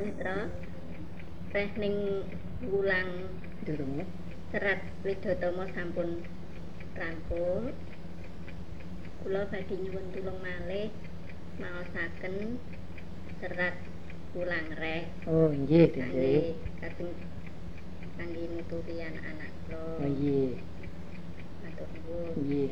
Mitra teh ning wulang Serat Widatama sampun rampung. Kula badhe nyuwun tulung malih maosaken serat wulang reh. Oh nggih, nggih. Kangge nuturi anak-anak kula. Oh nggih. Matur nuwun. Nggih.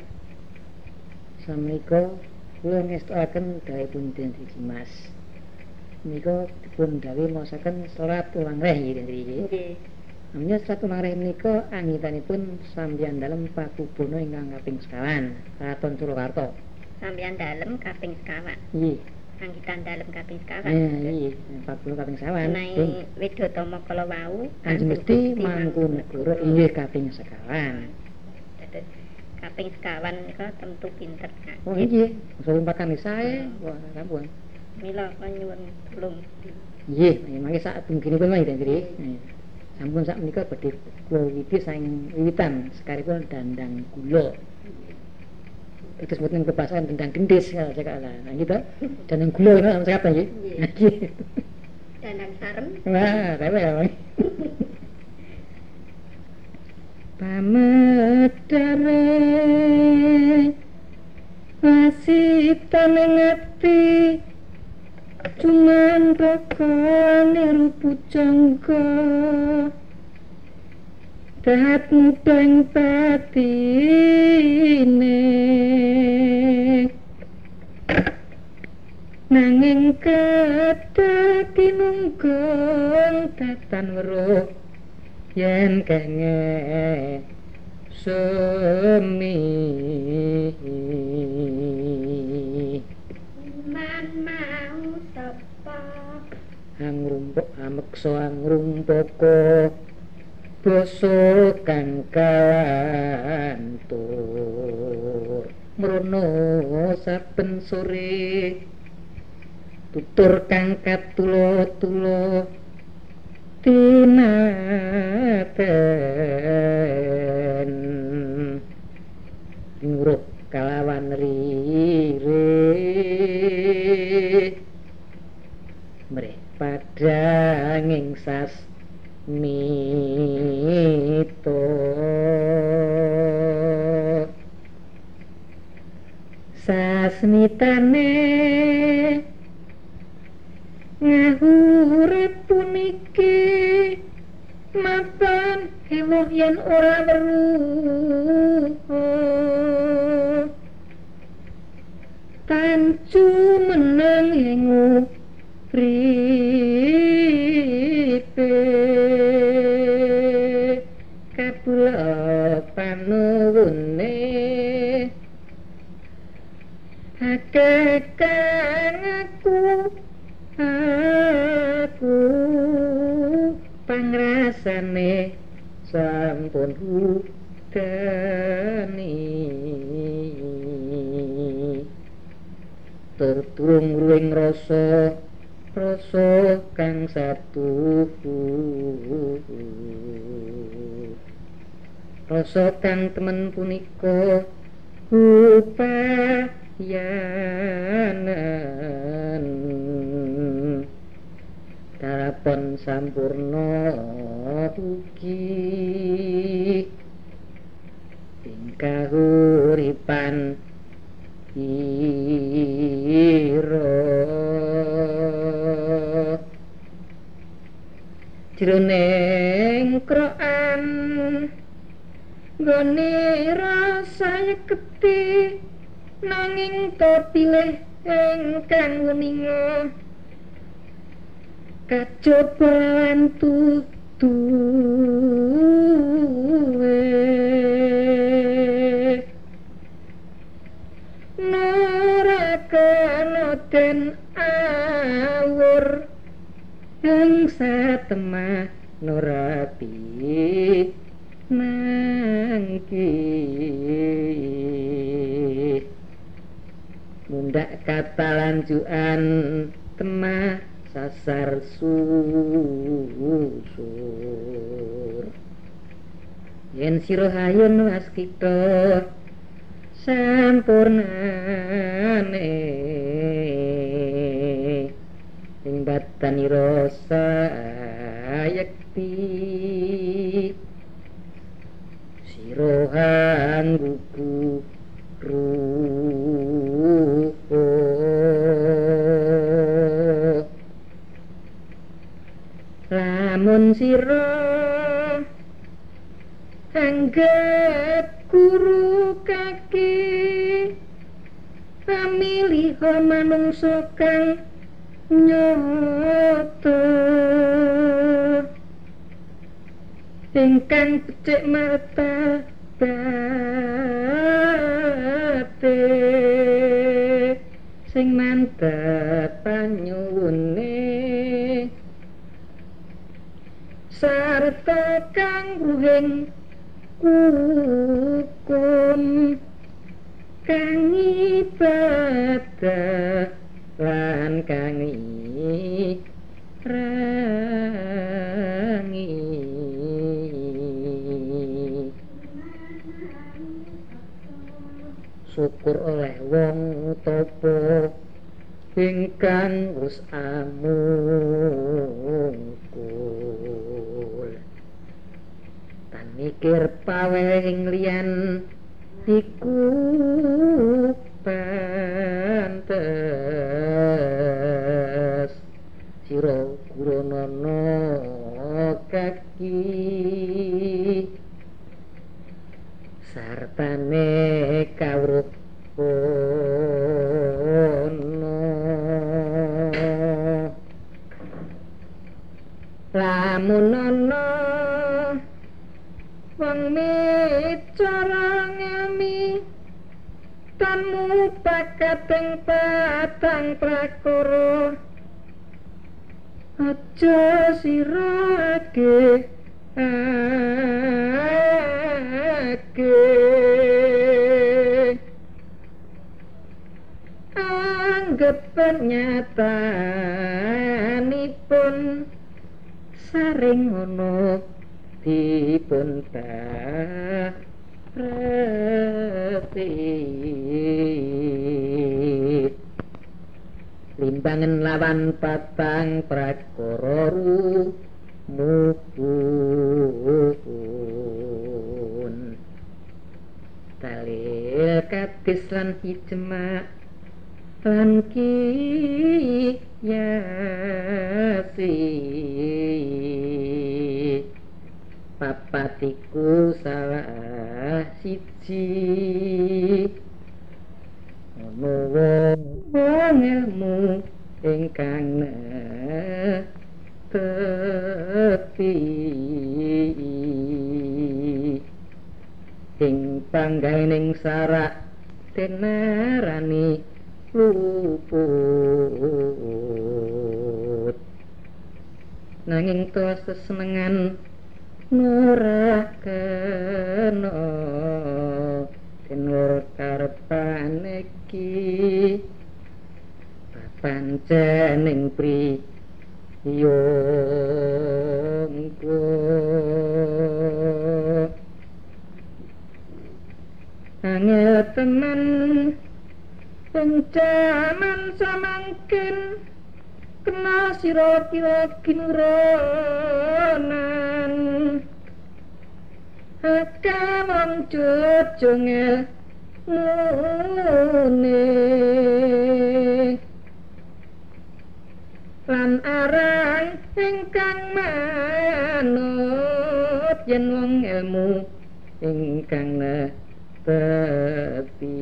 Sameika kula ngestakaken dawuhipun Den Mas. Menika dipun dawuh maosaken serat wulang reh nggih. Nggih. Namanya serat wulang reh menika anggitanipun sambiyan dalem pakubana ingkang kaping sekawan, Kraton Surakarta. Sambiyan dalem kaping sekawan. Nggih. Anggitan dalem kaping sekawan. Nggih, pakubana kaping sekawan. Menawi Widatama kala wau Kanjeng Gusti Mangkunegara inggih kaping sekawan. Dados kaping sekawan nika tentu pinter kan. Oh nggih, sumpatan sae, wah sampun. Mila nyuwun tulung. Nggih, mangke sak tungginipun mangke Dendri. Sampun sak menika badhe kula wiwiti saking wiwitan sekaripun dandang gula. Terus mboten kebasan dendang gendis ya cekalah. Nah gitu. Dandang gula nang sapa nggih? Nggih. Dandang sarem. Wah, rewe ya, Bang. Pamedare wasitan ngati cuman bakane rupu jangka dahat mudeng patine nanging kada kinungkong tatan weruh yen kenge semi Man mau sapa angrumpuk ameksa angrumpaka basa kang kalantur mrono saben sore tutur kang katula-tula tinaten ngrup kalawan rire mrih padhanging sasmita sasmitane ngahurip puniki mapan ewoh yen ora weruh tancu meneng ing uripe kabula panuwune akeh kang aku pangrasane sampun hudani turung ruing rasa kang satu rasa kang temen punika upayanan darapun sampurna ugi ing kahuripan ira jroning kroan gone rasa nyeketi nanging kapilih ingkang weninga kacobaan tutuwe narakana den awur ing satemah nurapi nangki mundak kata lanjuan temah sasar susur yen sira hayun waskita sampurnane ing badanira sayekti sirohan gugu rupa lamun sira anggep guru kaki pamiliha manungsa kang nyata ingkang becik mata bate sing mantep panyuwune sarta kang ruhing hukum kang ibadah lan kang rangi syukur oleh wong tapa ingkang wis amungkul tan mikir pawehing liyan iku pantes sira guranana kaki sartane kawruh lamun ana wong micara ngami tanmu pakateng patang prakara aja sirake anggep penyatanipun saring ana dipun tareti limbangan lawan patang prakara rumupun talil katis lan hijma lan kiyasi papatiku salah siji ana wong ilmu ingkang tepi ing pangganing sarak tenarani luput nanging to sesenengan nurah kena tenur karepane iki pancening priyangga angel temen penjaman samangkin kena sira kira kinuranan akamang jojongel mune lan arang ingkang manut yen wong ilmu ingkang tepi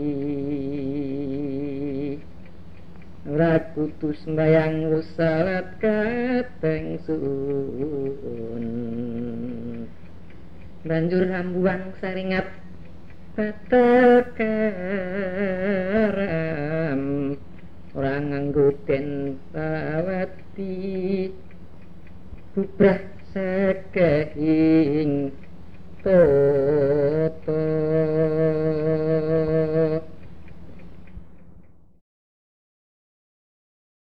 ora kudu sembayang salat kateng sun banjur rambuang saringat batal karam ora nganggo den pawati bubrah sakehing toto